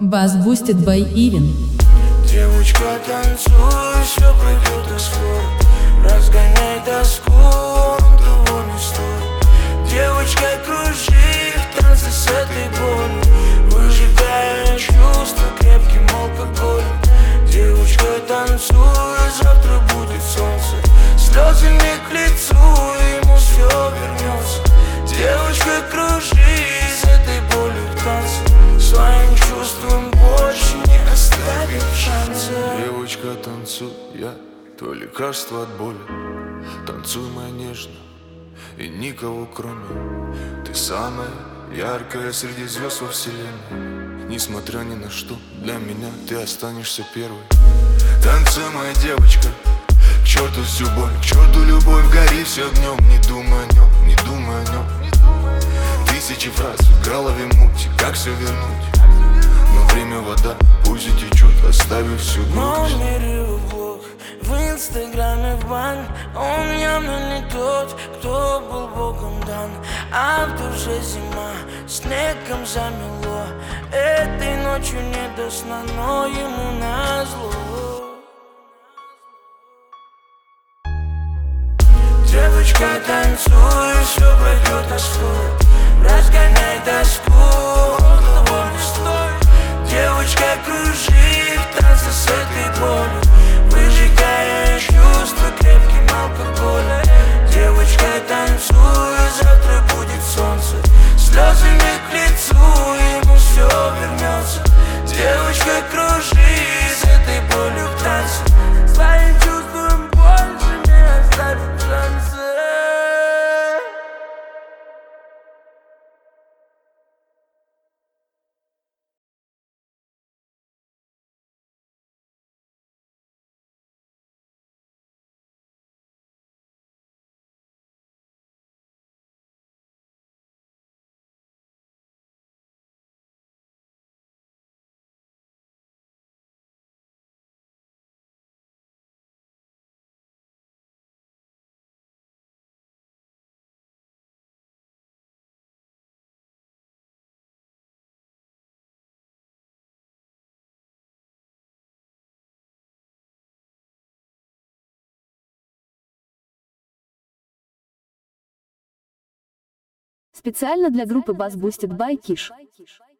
Bass Boosted by Even. Девочка, танцуй, все пройдет и скоро. Разгоняй тоску, он того не стоит. Девочка, кружи в танце с этой болью, выжигая чувства крепким алкоголем. Девочка, танцуй, завтра будет солнце. Слезы не к лицу, ему все вернется. Девочка, кружи с этой болью в танце, своим чувством больше не оставим шанса. Девочка, танцуй, я твое лекарство от боли. Танцуй, моя нежно, и никого кроме. Ты самая яркая среди звезд во вселенной. Несмотря ни на что, для меня ты останешься первой. Танцуй, моя девочка, к черту всю боль, к черту любовь, гори все огнем. Не думай о нем, не думай о нем. Тысячи фраз в голове мути, как все вернуть? Но время вода, пусть и течет, оставив всю грусть. Мой мир влог, в инстаграме в бан. Он явно не тот, кто был богом дан. А в душе зима, снегом замело. Этой ночью не до сна, но ему назло. Девочка, танцуй, все пройдет и скоро. Разгоняй тоску, он того не стоит. Девочка, кружи в танце с этой болью, выжигая чувства крепким алкоголем. Девочка, танцуй, завтра будет солнце. Слезы не к лицу, ему все вернется. Девочка, кружи с этой болью в танце, своим чувством больше не оставим шанса. Специально для группы Bass Boosted by Kish.